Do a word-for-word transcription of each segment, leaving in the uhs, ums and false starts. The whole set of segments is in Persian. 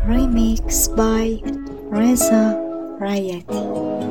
Remix by Reza Rayati.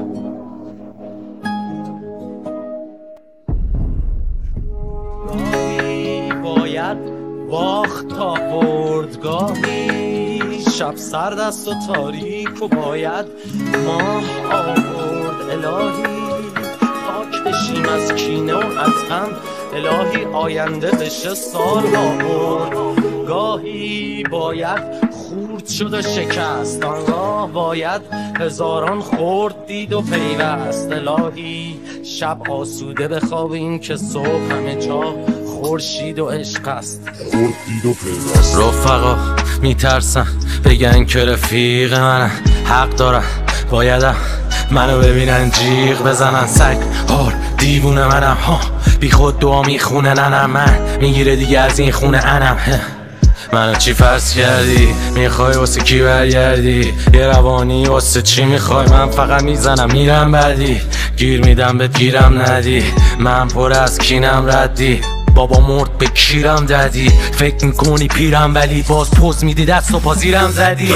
گاهی باید باخت تا برد، گاهی شب سرد است و تاریک و باید ماه آورد. الهی پاک بشیم از کینه و از غم، الهی آینده بشه سالها برد. گاهی باید خورد شد و شکست، آن راه باید هزاران خورد دید و پیوست. الهی شب آسوده بخوابیم که صبح همه جا خورشید و عشق است. خورد دید و پیوست. رفقا میترسن بگن که رفیق منن، حق دارن بایدم منو ببینن جیغ بزنن. سگ هار دیوونه منم ها، بی خود دعا میخونه ننم، من میگیره دیگه از این خونه انم. منو چی فرض کردی؟ میخوای واسه کی برگردی؟ یه روانی واسه چی میخوای؟ من فقط میزنم میرم بعدی، گیر میدم بهت گیرم ندی، من پر از کینم ردی. بابا مرد به کیرم دادی، فکر میکنی پیرم ولی باز پوز میدی دست و پازیرم زدی.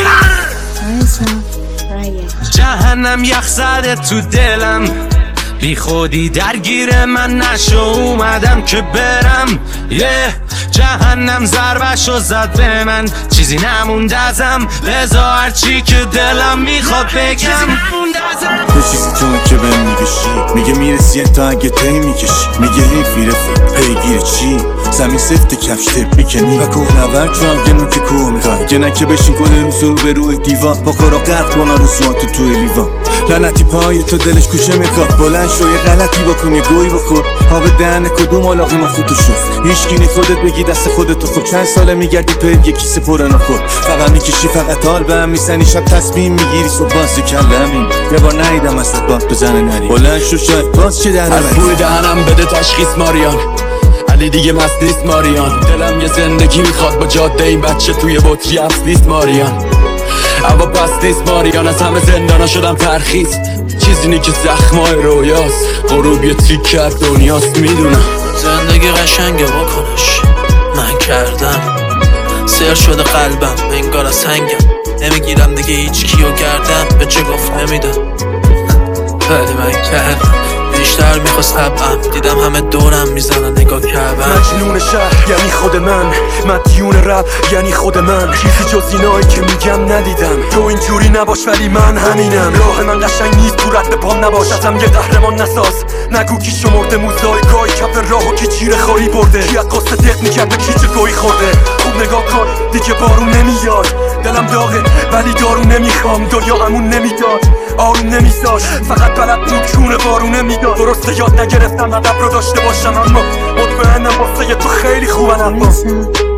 جهنم یخ زده تو دلم، بی خودی درگیر من نشو، اومدم که برم. یه yeah. جهنم ضربشو زد به من، چیزی نمونده ازم، لذا هرچی که دلم میخواد بگم. تو چیزی تو که بهم میگشی، میگه میرسی تا اگه تی میکشی، میگه حیفی رفیق پیگیر چی؟ زمین سفت کفش تپ میکنی و کوه نورد چون گنو که کوه میخوای گنه که بشین کنه رو به روی دیوان، با کارا قرد کنه رسوات توی لیوان. لعنتی پای تو دلش کوشه میخواد، بلند شو یه غلطی بکن یه گوی بخور، آب دهن کدوم علاقی ما خودتو شد. هیچکی خودت بگی دست خودتو خوب، چند ساله میگردی پید یه کیسه پر نخور، فقط میکشی فقط حال به هم میزنی، شب تصمیم میگیری صبح باز کلمی. یه بار نیدم اصلا باد بزنه نری، بلند شو شاید باز چه درمه. از بوی دهنم بده تشخیص ماریان، علی دیگه مست نیست ماریان. دلم یه زندگی میخواد با جاده این بچه توی بطری افت نیست ماریان. اما پس نیست ماریان، از همه زندانا شدم ترخیص، چیزی نی که زخمای رویاست، غروب یه تیک کرد دنیاست. میدونم زندگی قشنگه بکنش، من کردم سر شده قلبم انگار از سنگم، نمیگیرم دیگه هیچ کیو گردم، به چه گفت نمیدم ولی من کردم. بیشتر میخواست طبعم، دیدم همه دورم میزنن نگاه کردم. مجنون شهر یعنی خود من، مدیون رب یعنی خود من، چیزی جز اینایی که میگم ندیدم. تو اینجوری نباش ولی من همینم، راه من قشنگ نیست تو رد پام نباش، ازم یه قهرمان نساز. نگو کی شمرده موزاییکای کف راهو کی چیره خاری برده، کی از قصه دق میکرد به کی چه گویی خورده. خوب نگاه کن دیگه بارون نمیاد، دلم داغه ولی دارو نمیخوام، دنیا امون نمیداد آروم نمیذاش، فقط بلد بود چونه بارونه میداد. درسته یاد نگرفتم ادب رو داشته باشم، اما مطمئنم واسه تو خیلی خوبن. اما